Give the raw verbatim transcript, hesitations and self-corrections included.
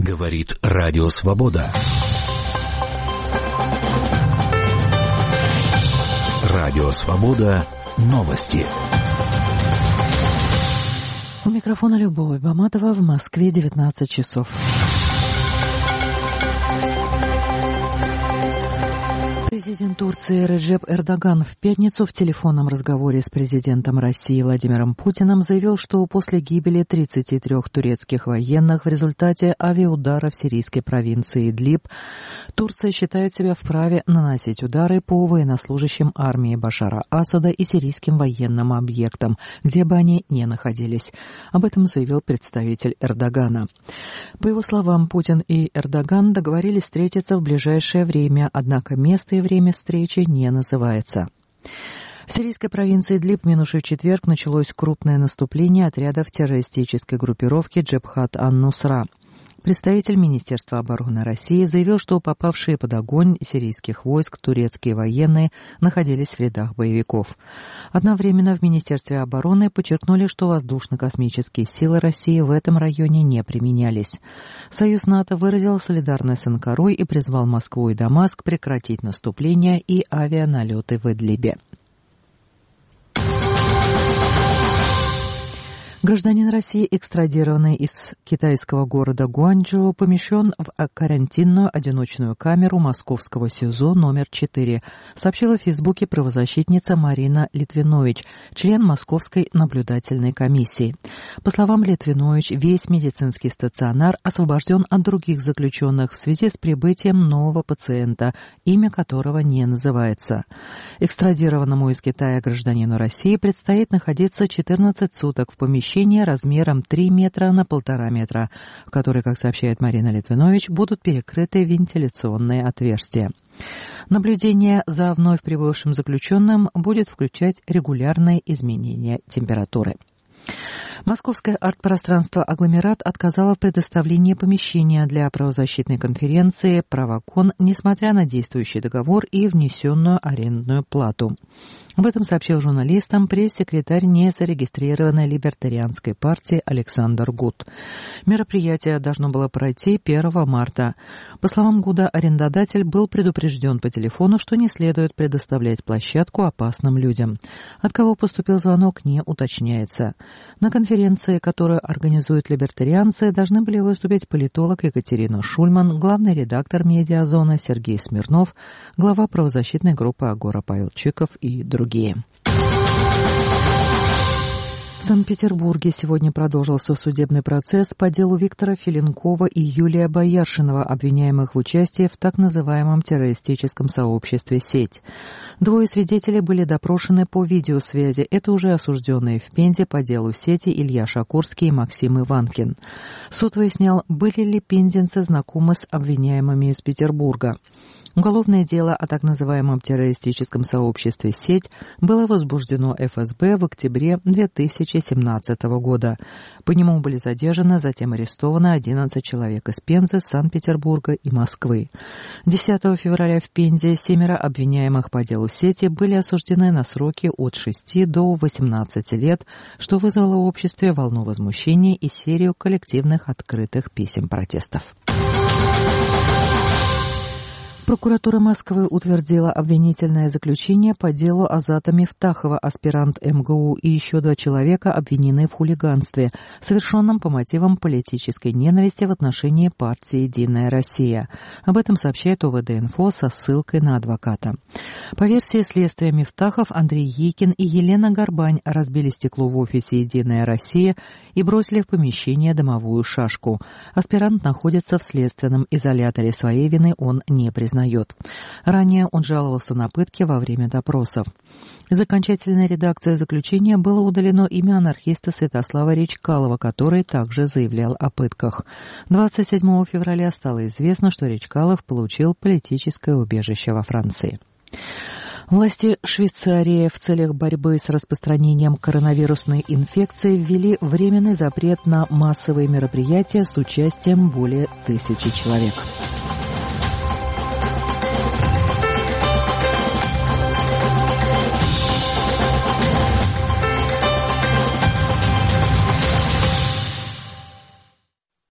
Говорит Радио Свобода. Радио Свобода. Новости. У микрофона Любовь Баматова, в Москве девятнадцать часов. Президент Турции Реджеп Эрдоган в пятницу в телефонном разговоре с президентом России Владимиром Путиным заявил, что после гибели тридцати трёх турецких военных в результате авиаудара в сирийской провинции Идлиб Турция считает себя вправе наносить удары по военнослужащим армии Башара Асада и сирийским военным объектам, где бы они ни находились. Об этом заявил представитель Эрдогана. По его словам, Путин и Эрдоган договорились встретиться в ближайшее время, однако место и время встречи не называется. В сирийской провинции Идлиб в минувший четверг началось крупное наступление отрядов террористической группировки Джебхат ан-Нусра. Представитель Министерства обороны России заявил, что попавшие под огонь сирийских войск турецкие военные находились в рядах боевиков. Одновременно в Министерстве обороны подчеркнули, что воздушно-космические силы России в этом районе не применялись. Союз НАТО выразил солидарность с Анкарой и призвал Москву и Дамаск прекратить наступление и авианалеты в Идлибе. Гражданин России, экстрадированный из китайского города Гуанчжоу, помещен в карантинную одиночную камеру московского СИЗО номер четыре, сообщила в Фейсбуке правозащитница Марина Литвинович, член Московской наблюдательной комиссии. По словам Литвинович, весь медицинский стационар освобожден от других заключенных в связи с прибытием нового пациента, имя которого не называется. Экстрадированному из Китая гражданину России предстоит находиться четырнадцать суток в помещении размером три метра на полтора метра, в которой, как сообщает Марина Литвинович, будут перекрыты вентиляционные отверстия. Наблюдение за вновь прибывшим заключенным будет включать регулярные изменения температуры. Московское арт-пространство «Агломерат» отказало в предоставлении помещения для правозащитной конференции «Правокон», несмотря на действующий договор и внесенную арендную плату. Об этом сообщил журналистам пресс-секретарь незарегистрированной либертарианской партии Александр Гуд. Мероприятие должно было пройти первого марта. По словам Гуда, арендодатель был предупрежден по телефону, что не следует предоставлять площадку опасным людям. От кого поступил звонок, не уточняется. На конференции, которую организуют либертарианцы, должны были выступить политолог Екатерина Шульман, главный редактор «Медиазона» Сергей Смирнов, глава правозащитной группы «Агора» Павел Чиков и другие. В Санкт-Петербурге сегодня продолжился судебный процесс по делу Виктора Филенкова и Юлия Бояршинова, обвиняемых в участии в так называемом террористическом сообществе «Сеть». Двое свидетелей были допрошены по видеосвязи. Это уже осужденные в Пензе по делу «Сети» Илья Шакурский и Максим Иванкин. Суд выяснял, были ли пензенцы знакомы с обвиняемыми из Петербурга. Уголовное дело о так называемом террористическом сообществе «Сеть» было возбуждено эф эс бэ в октябре две тысячи семнадцатого года. По нему были задержаны, затем арестованы одиннадцать человек из Пензы, Санкт-Петербурга и Москвы. десятого февраля в Пензе семеро обвиняемых по делу «Сети» были осуждены на сроки от шести до восемнадцати лет, что вызвало в обществе волну возмущения и серию коллективных открытых писем протестов. Прокуратура Москвы утвердила обвинительное заключение по делу Азата Мифтахова, аспирант эм гэ у, и еще два человека обвинены в хулиганстве, совершенном по мотивам политической ненависти в отношении партии «Единая Россия». Об этом сообщает о вэ дэ инфо со ссылкой на адвоката. По версии следствия, Мифтахов, Андрей Якин и Елена Горбань разбили стекло в офисе «Единая Россия» и бросили в помещение дымовую шашку. Аспирант находится в следственном изоляторе, своей вины он не признает. Ранее он жаловался на пытки во время допросов. Из окончательной редакции заключения было удалено имя анархиста Святослава Речкалова, который также заявлял о пытках. двадцать седьмого февраля стало известно, что Речкалов получил политическое убежище во Франции. Власти Швейцарии в целях борьбы с распространением коронавирусной инфекции ввели временный запрет на массовые мероприятия с участием более тысячи человек.